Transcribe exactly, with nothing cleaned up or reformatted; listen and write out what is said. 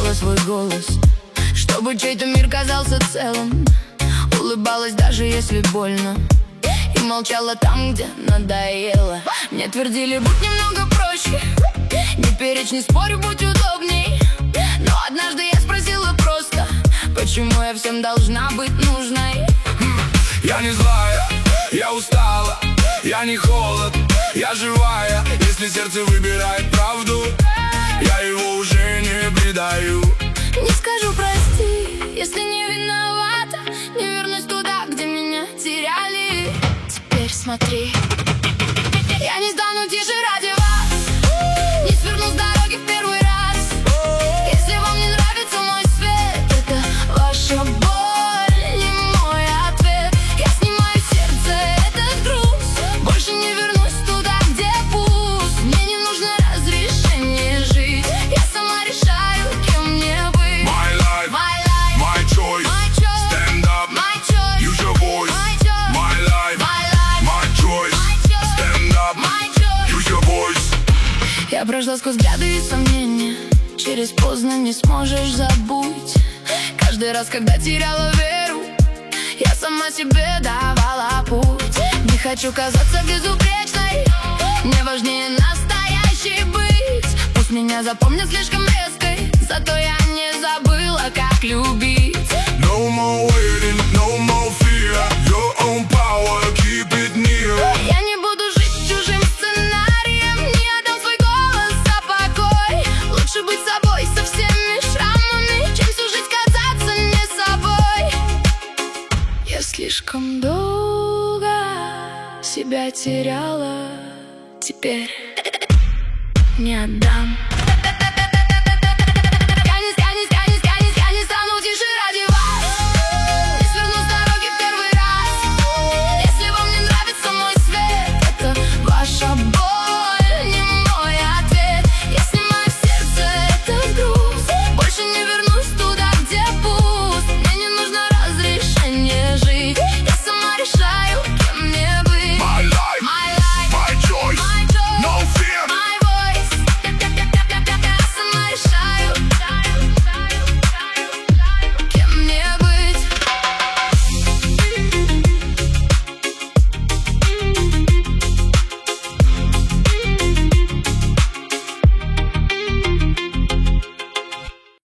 искала свой голос, чтобы чей-то мир казался целым. Улыбалась, даже если больно, и молчала там, где надоело. Мне твердили, будь немного проще, не перечь, не спорю, будь удобней. Но однажды я спросила просто, почему я всем должна быть нужной? Я не злая, я устала, я не холод, я живая. Если сердце выбирает правду, я его уже не предаю. Не скажу прости, если не виновата, не вернусь туда, где меня теряли. Теперь смотри, я не стану тише ради вас, не сверну с дороги в первый раз. Если вам не нравится мой свет, это ваша боль, не мой ответ. Я снимаю с сердца этот груз, больше не вернусь туда, где пусть. Мне не нужно разрешение жить, я сама решаю, кем мне быть. My life, My life, my choice, my choice, stand up, my choice, use your voice. my choice, My life, my life, my choice, my choice, stand up, my choice. use your voice. Я прошла сквозь взгляды и сомнения, через поздно не сможешь забыть. Каждый раз, когда теряла веру, я сама себе давала путь. Не хочу казаться безупречной, мне важнее настоящей быть. Пусть меня запомнят слишком резкой, зато я не забыла, как любить. No more waiting, no more fear. Your own power, keep it near. Я не буду жить чужим сценарием, не отдам свой голос за покой. Лучше быть собой со всеми шрамами, чем всю жизнь казаться не собой. Я слишком долго себя теряла, теперь не отдам.